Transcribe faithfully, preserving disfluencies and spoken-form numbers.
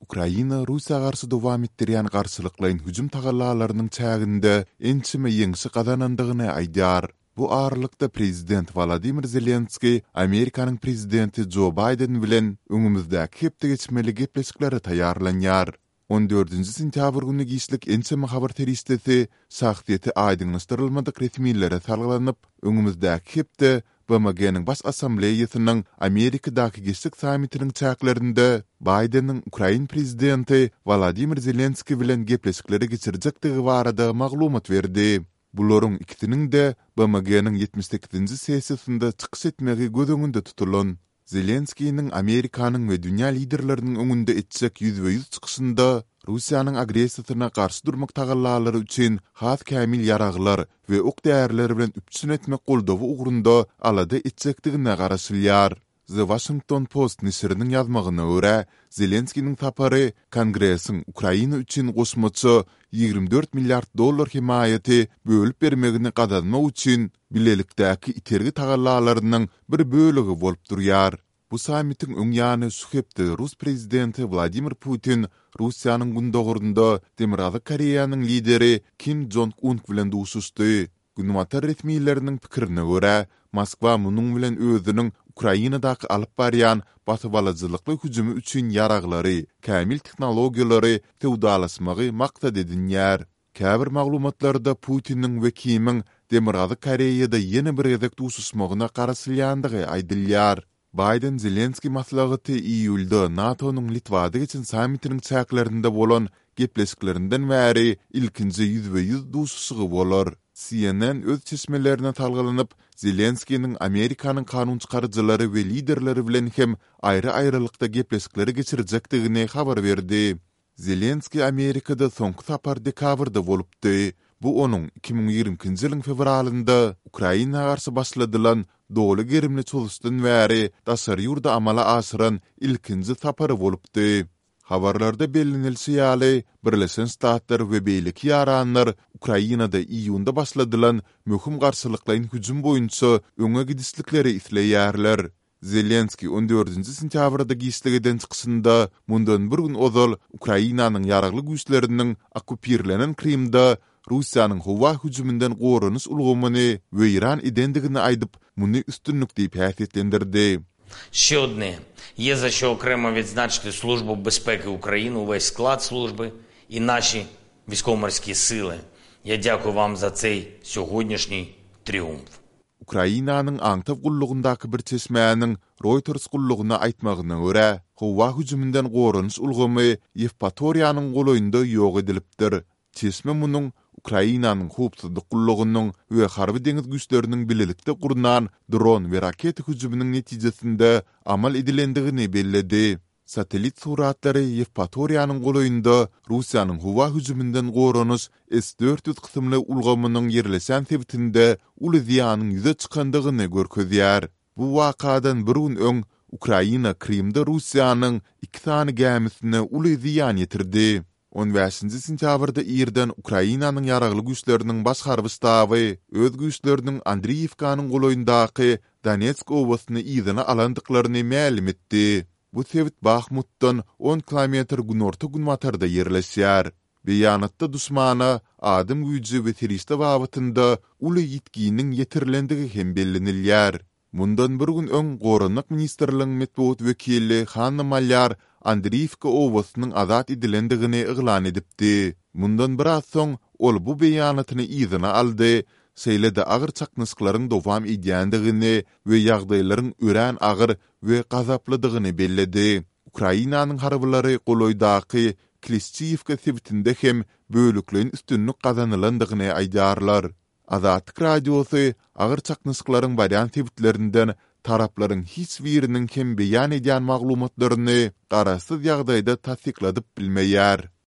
Ukraina Russiya garşy dowam etdirýän garşylyklaryň hüjüm tagallalarynyň çäginde ençime ýeňsi gadanandygyny aýdýar. Bu aralykda prezident Vladimir Zelenski Amerikanyň prezidenti Joe Biden bilen öňümüzdäki hepde geçmeli gepleşikleri taýýarlanýar. on dördünji sentýabr güni giýişlik ençeme habar teristesi sahytyny aýdynlaşdyrylmadyk resmiýetlere salgylanyp öňümüzdäki hepde B M G'niň baş assambleýasynyň Amerikadaky geçlik samitiniň çäklerinde Biden'in Ukraina prezidenti Vladimir Zelenski bilen gepleşikleri geçirjekdigi barada maglumat berdi. Bularyň ikisiniň de B M G'niň ýetmiş sekizinji sessiýasynda çykyş etmegi göz öňünde tutulan. Zelenski'nin Amerikanyň we dünýä liderleriniň öňünde etjek yüz ve yüz çykyşynda Russiýanyň agressiýasyna garşy durmak tagallalary üçin has kämil ýaraglar we ok däýerleri bilen üpçün etmek goldawy ugrunda alada etjekdigine garaşylýar. The Washington Post nisiriniň ýazmagyna görä, Zelenski'nin tapary Kongressiň Ukraina üçin goşmaçy ýygrimi dört milliard dollar himayeti bölüp bermegini gadanmak üçin bilelikdäki itergi tagallalarynyň bir bölegi bolup durýar. Bu samitiň öň ýany suhepde Rus prezidenti Vladimir Putin Russiýanyň gündogurunda Demirazy Koreýanyň lideri Kim Jong-un bilen duşuşdy. Günümatar resmiýetleriniň pikirine görä, Moskwa munyň bilen özüniň Ukrainadaky alyp barýan batybalyjylykly hüjümi üçin ýaraglary, kämil tehnologiýalary tewdalaşmagy maksat edinýär. Käbir maglumatlarda Putiniň we Kimiň Demirazy Koreýada ýene bir gezek duşuşmagyna garaşylýandygy aýdylýar. Biden Zelenski maslahaty iýulda NATO'nun Litvada geçen samitiniň çäklerinde bolan gepleşiklerinden bäri ilkinji yüz ve yüz duşuşygy bolar. C N N öz çeşmelerine talgalanyp Zelenski'nin Amerikanyň kanun çykarjylary we liderleri bilen hem aýry aýrylykda gepleşikleri geçirjekdigini habar berdi. Zelenski Amerikada soňky sapar dekabrda bolupdy. Bu onun iki bin ýigrimkinji ýylyň fevralynda Ukraina garşy başladylan dowly gerimli çoluşdan bäri daşary ýurda amala aşyran ilkinji sapary bolupdy. Habarlarda bellinilse ýaly Birleşen Ştatlar we beýleki ýaranlar Ukrainada iýunda başladylan möhüm garşylyklaryň hüjüm boýunça öňe gidişlikleri isleýärler. Zelenski on dördünji sentýabrda giýişligeden çykyşynda mundan bir gün ozal Ukrainanyň ýaragly güýçleriniň okupirlenen Krimda Russiýanyň howa hüjümünden goranyş ulgamany we Iran edendigini aýdyp muny üstünlük diýip häsiýetlendirdi. Ще одне. Є за що окремо відзначити Службу безпеки України, увесь склад служби і наші військово-морські сили. Я дякую вам за цей сьогоднішній тріумф. Ukrainanyň aňtaw gullugundaky bir çeşmäniň Reuters gullugyna aýtmagyna görä, howa hüjümünden goranyş ulgamy Yevpatoriýanyň golaýynda ýok edilipdir. Çeşme munyň Ukrainanyň howpsuzlyk gullugynyň we harby deňiz güýçleriniň bilelikde gurunan dron we raket hüjüminiň netijesinde amal edilendigini belledi. Satelit suratlary Yevpatoriýanyň golaýynda Russiýanyň howa hüjümünden goranyş S dört yüz kysymly ulgamynyň ýerleşen sebitinde uly ziýanyň ýüze çykandygyny görkezýär. Bu wakadan bir gün öň Ukraina Krimde Russiýanyň iki sany gemisine uly ziýan ýetirdi. on beşinji sentýabrda ýerden Ukrainanyň ýaragly güýçleriniň baş harby staby öz güýçleriniň Andriýewkanyň golaýyndaky Donetsk oblastyny ýygyna alandyklaryny ma'lum etdi. Bu sebit Bakhmutdan on kilometr günorta günmatarda ýerleşýär. Beýanatda duşmana adam güýji we teriste wagtynda uly ýetginiň ýetirilendigi hem bellenilýär. Mundan bir gün öň Goranyk ministrliginiň medeniýet wekili Hanna Malyar Andriýewka oblastynyň azat edilendigini iglan edipdi. Mundan bir az soň ol bu beýanatyny ýygyna aldy. Seýlede agyr çaknysklaryň dowam edýändigini we ýagdaýlaryň ören agyr we gazaplydygyny belledi. Ukrainanyň harbylary golaýdaky Klishchiivka sebitinde hem bölüklerin üstünlük kazanılandygyny aýdarlar. Azatlyk radiosy agyr çaknysklaryň barýan sebitlerinden tarapların hiç birinin hem beyan edýän maglumatlaryny garaşsyz ýagdaýda tasdikladyp bilmeýär.